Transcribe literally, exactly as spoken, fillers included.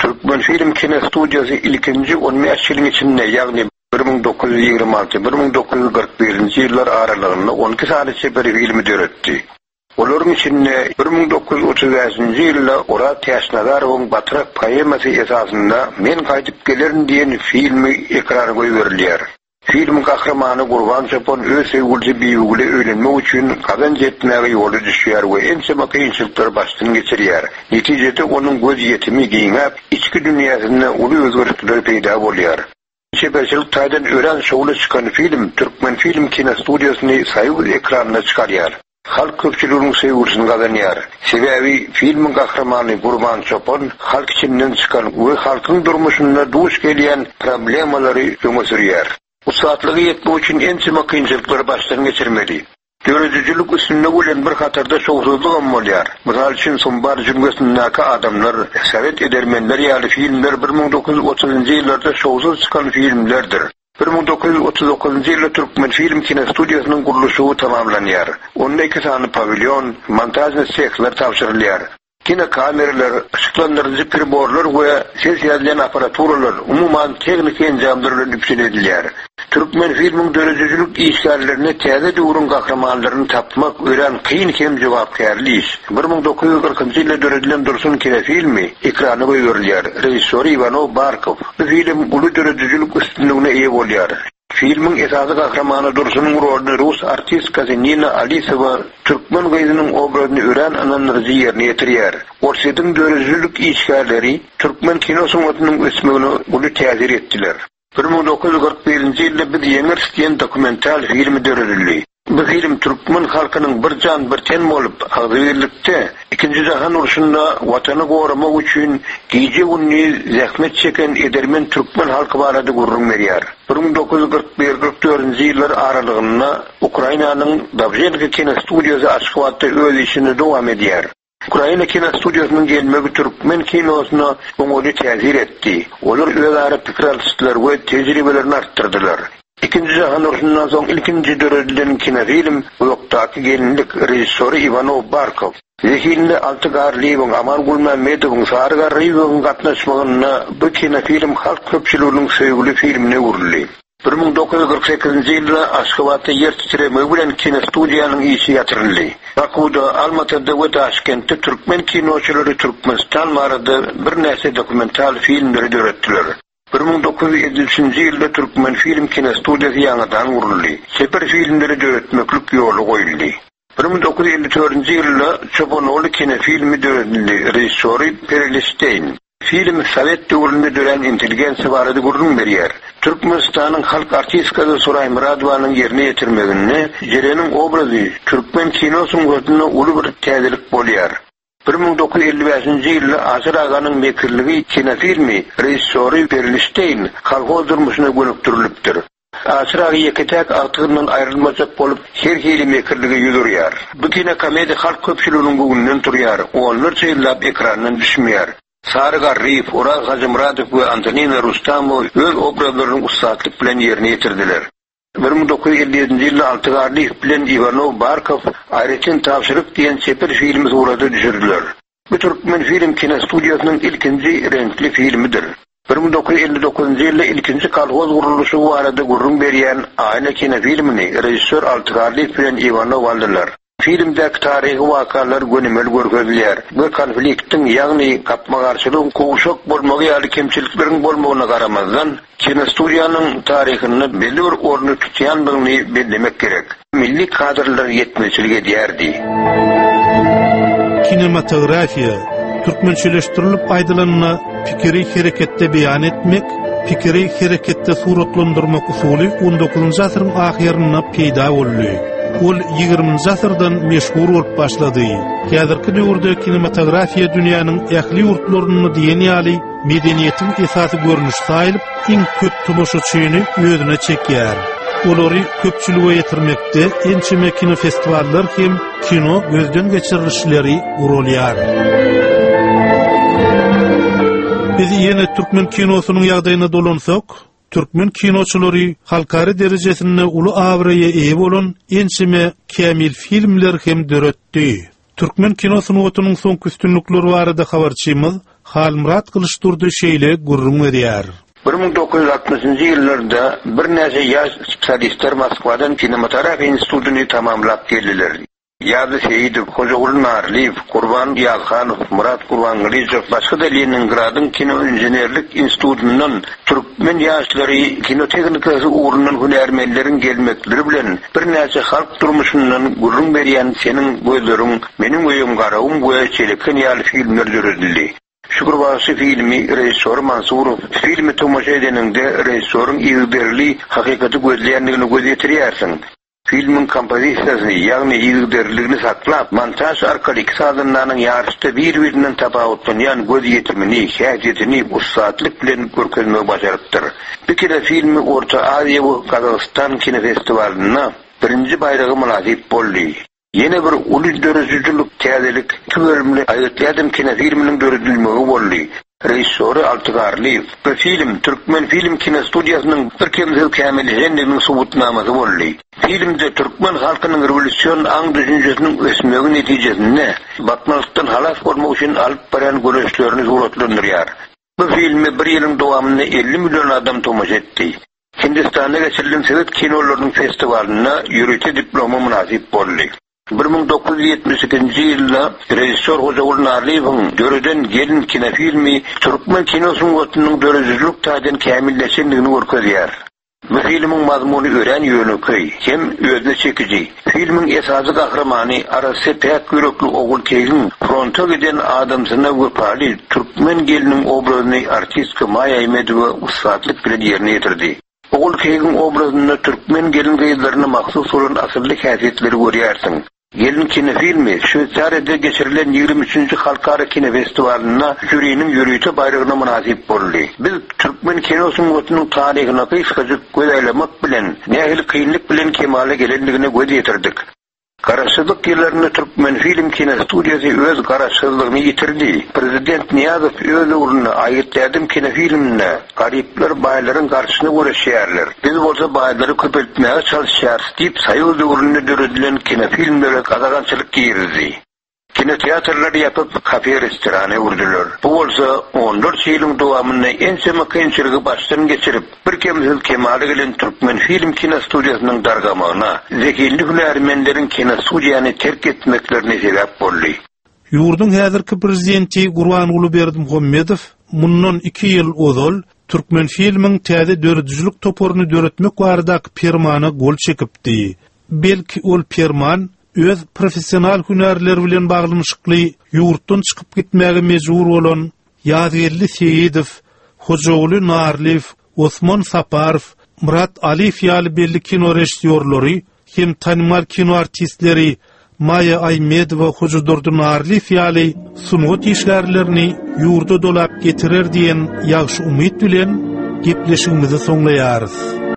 Türkmen Film Kino Studiyası ilkinci on beş yılın içinde, yani bir bin dokuz yüz yigirme altı - bir bin dokuz yüz kırk birinci yıllar aralığında on iki sanatçı bir filmi döretti. Onların içinde bir bin dokuz yüz otuz beşinci yılda Ora Teşnadarov'un Batrak poeması esasında Men Kaytıp Gelirim diyen filmi ekrana koyuverilýär. Film kahramanı Gurban Çapon öz sevgilisi Biýugule öýlenmek üçin kazanç etmäge ýoly düşýär we ençe kynçylyklar başdan geçirýär. Netijede onuň göz ýetimi giňäp, içki dünýäsinde uly özgörüşler peýda bolýar. Şeberçilik taýdan ören şowly çykan film Türkmen Film Kino Studiýasyny saýy ekranyna çykarýar. Halk köpçüliginiň sevgisini kazanýar. Sebebi filmin kahramanı Gurban Çapon halk içinden çykan we halkyň durmuşynda duş gelýän problemalary öňe sürýär. Usatlygy ýetmek üçin ençe kynçylyklar başdan geçirmeli. Görücülük üstünde bolan bir hatarda şowsuzlyk bolýar. Misal üçin Sumbar jüngüsindäki adamlar, Sowet edermenler ýaly filmler bir bin dokuz yüz otuzynjy ýyllarda şowsuz çykan filmlerdir. bir bin dokuz yüz otuz dokuzynjy ýylda Türkmen Film Kino Studiýasynyň gurulşy tamamlanýar. Onda iki sany pavilyon, montajny sexler tapşyrylýar. Kino kameralar, ışıklandırıcı priborlar we ses ýazylan aparaturalar umuman teknik enjamlar bilen üpşenedilýär. Türkmen filmiň dörejüjülük işgärlerini täze döwrüň gahramanlaryny tapmak ören kyn hem jogapkärli iş. bir bin dokuz yüz kırkynjy ýylda döredilen Dursun kino filmi ekrana goýulýar. Rejissor Ivanov Barkov. Bu film uly dörejüjülük üstünligine eýe bolýar. Filmin esasy kahramany Dursun'un rolüni Rus artistka Nina Alisova Türkmen gyzynyň obrazyny ören ananlarjy ýerine ýetirýär. Orşedyň dörejüjülük işgärleri Türkmen kino sanatynyň ösmegine uly täsir etdiler. bir bin dokuz yüz kırk birinji ýylda bir ýeňir diýen dokumental filmi döredildi. Bu film Türkmen halkynyň bir can bir ten bolup agzyrlykda ikinji jahan uruşynda watany goramak üçin gije günni zähmet çeken edermen Türkmen halky barada gurrun berýär. bir bin dokuz yüz kırk bir - kırk dördünjy ýyllar aralygynda Ukrainanyň Davjenka Kino Studiýasy açykwaty öz işini dowam edýär. Ukraina Kino Studiýasynyň gelmegi Türkmen kinosyna oňly täsir etdi. Olar özleri pikir alýanlar we tejribelerini artdyrdylar. İkinji jahan uruşyndan soň ilkinji döredilen kino film Ýokdaky gelinlik rejissori Ivanov Barkov. Zehilinde Altıgarlyň, Aman Gulmammedowyň, Sargar Ryzowyň gatnaşmagyna bu kino film halk köpçüliginiň söýgüli filmine urildi. bir bin dokuz yüz kırk sekizinji ýylda Aşgabatda ýer titremegi bilen kino studiýanyň işi ýatyrildy. Bakuda, Almatyda we Taşkentde Türkmen kinoçylary Türkmenistan barada bir näçe dokumental filmleri döretdiler. bir bin dokuz yüz ellişinji ýylda Türkmen Film Kino Studiýasy ýangydan guruldy. Seper filmleri döretmeklik ýoly goýuldy. bir bin dokuz yüz elli dördünjy ýylda Çobanowly kino filmi döredildi. Rejissori Perelstein. Film Sowet döwründe dören inteligensiýa barada gurrun berýär. Türkmenistanyň halk artistkasy Suray Muradowanyň ýerine ýetirmegini, jereniň obrazy Türkmen kinosynyň gözüne uly bir täzelik bolýar. bir bin dokuz yüz elli beşinji ýylda Asyr aganyň mekirligi kino filmi rejissori Perelstein halk durmuşyna gönükdirilipdir. Asyr aga ýeketäk agtygyndan aýrylmajak bolup her hili mekirligi ýüzürýär. Bu kino komediýa halk köpçüliginiň bugünden turýar. Onlar çeýlap ekrandan düşmeýär. Sargar Rif, Uraz Hacımradow we Antonina Rustamow öz obrazlaryny ustatlyk bilen ýerine ýetirdiler. bir bin dokuz yüz elli ýedinji ýylda Altıgarlyň bilen Ivanov Barkov aýryçyn tapşyryk diýen sepir filmi surata düşürdiler. Bu Türkmen Film Kino Studiýasynyň ilkinji renkli filmidir. bir bin dokuz yüz elli dokuzunjy ýylda ilkinji kolhoz gurulşy barada gurrun berýän Aýna kino filmini rejissor Altıgarlyň bilen Ivanov aldylar. Filmdäki taryhy wakalar gönümel görkezilýär. Bu konfliktiň, ýagny gapmagarçylygyň kowşak bolmagy ýaly kemçilikleriň bolmagyna garamazdan kino studiýanyň taryhyny belli bir orny tutýandygyny bellemek gerek. Milli kadrlar ýetmeçiligi edýärdi. Kinematografiýa türkmençileşdirilip aýdylanyna pikiri hereketde beýan etmek, pikiri hereketde suratlandyrmak usuly on dokuzunjy asyryň ahyrynda peýda boldy. Ol ýygrüminji asyrdan meşhur bolup başlady. Häzirki döwürde kinematografiýa dünýäniň ähli ýurtlaryny diýen ýaly medeniýetiň esasy görnüş saýlyp, iň köp tomoşaçyny özüne çekýär. Olary köpçülige ýetirmekde ençeme kino festivallar hem kino gözden geçirilişleri gurulýar. Biz ýene türkmen kinosynyň ýagdaýyna dolansak, Türkmen kinoçylary halkary derejesinde uly awraýa eýe bolan ençeme kämil filmler hem döretdi. Türkmen kinosynyň otunyň soňky üstünlikleri barada habarçymyz Halmurat Kılıçdurdy şeýle gurrun berýär. bir ming dokuz yüz altmışyncy ýyllarda bir näçe ýaş spesialistler Moskwadan kinematografiýa institutyny tamamlap geldiler. Ýazy Seýidow, Hojaguly Narliýew, Gurban Ýazganow, Murat Gurbanlyjow başga da Leningradyň kino inženerlik institutyndan türkmen ýaşlary kino teknikasy ugrundan hünärmenleriň gelmekleri bilen bir näçe halk durmuşyndan gurrun berýän Seniň gözleriň, meniň öýüm garawym goýa çeleken ýaly filmler döredildi. Şukurbaşy filmi rejissor Mansurow filmi tomoşa edeninde rejissorun ýygderli hakykaty gözleýändigini göz ýetirýärsiň. Filmin kompozisiýasyny, ýagny ýygderligini saklap, montaj arkaly sazynyň ýarşyda bir-birinden tapawutlanýan göz ýetirmini, häsiýetini ussatlyk bilen görkezmek başarypdyr. Bir kere filmi Orta Aziýa we Kazakystan kino festiwalynda birinji bayragy munasip boldy. Yine bir uly dörüjüjülük täzelik tüwerimli aýatladım kino filminiň dörüjülmegi boldy. Rejissor Altıgarliýew. Bu film Türkmen Film Kino Studiýasynyň bir kemsel kämilliğinin subutnamasy boldy. Filmde türkmen halkynyň rewolýusiýon aň düşünjesiniň ösmegi netijesinde batmalykdan halas bolmak üçin alyp baran görüşlerini suratlandyrýar. Bu filmi bir ýylyň dowamynda elli million adam tomoşa etdi. Hindistanda geçirilen Sowet kinolarynyň festiwalyna ýürüte diplomy munasip boldy. bir ming dokuz yüz ýetmiş ikinji ýylda rejissor Hojaguly Narliýewiň döreden gelin kino filmi türkmen kino sungatynyň dörejizlik taýdan kämilleşendigini görkezýär. Bu filmiň mazmuny ören ýönüki hem özüne çekici. Filmiň esasy gahramany arasy täk ýürekli ogul keýin fronta giden adamsyna wepali türkmen geliniň obrazyny artistke Maya Ahmedowa ussatlyk bilen ýerine ýetirdi. Ogul keýin obrazyny türkmen gelin gyýlaryna mahsus bolan asyrly häsiýetleri görýärsiň. Gelin kino filmi Şwetsariýada geçirilen ýygrimi üçinji halkara kino festiwalyna jüriniň ýürüýte bayragyna munasip boldy. Biz türkmen kino sungatynyň taryhyna kysgaça göz aýlamak bilen, nähili kynlyk bilen kemale gelendigine göz ýetirdik. Garaşsyzlyk ýyllaryna türkmen film kino studiýasy öz garaşsyzlygyny ýitirdi. Prezident Niýazow öz ugruna aýytladım kino filmine garipler baýlaryň garşysyna görüşýärler. Biz bolsa baýlary köpeltmäge çalışýar diýip saýyl ugruna döredilen kino filmlere gazagançylyk girdi. Kino teatrlary ýapyp kafe restorany urdular. Bu bolsa on dört ýylyň dowamynda en sema kynçyligi başdan geçirip bir kemsel kemale gelen türkmen film kino studiýasynyň dargamagyna zekilli hünärmenleriň kino studiýany terk etmeklerine sebäp boldy. Ýurdun häzirki prezidenti Gurbanuly Berdimuhammedow mundan iki ýyl ozal türkmen filmiň täze dörüjülük toporuny döretmek barada permana gol çekipdi. Belki ol perman öz professional hünärleri bilen baglanyşykly ýurtdan çykyp gitmäge mejbur bolan Ýazgirli Seýidow, Hojaguly Narliýew, Osman Saparow, Murat Aliýew ýaly belli kino rejissörleri hem tanymal kino artistleri Maya Ahmedowa, Hojaguly Narliýew ýaly sungat işgärlerini ýurda dolap getirer diýen ýagşy umyt bilen gepleşigimizi soňlaýarys.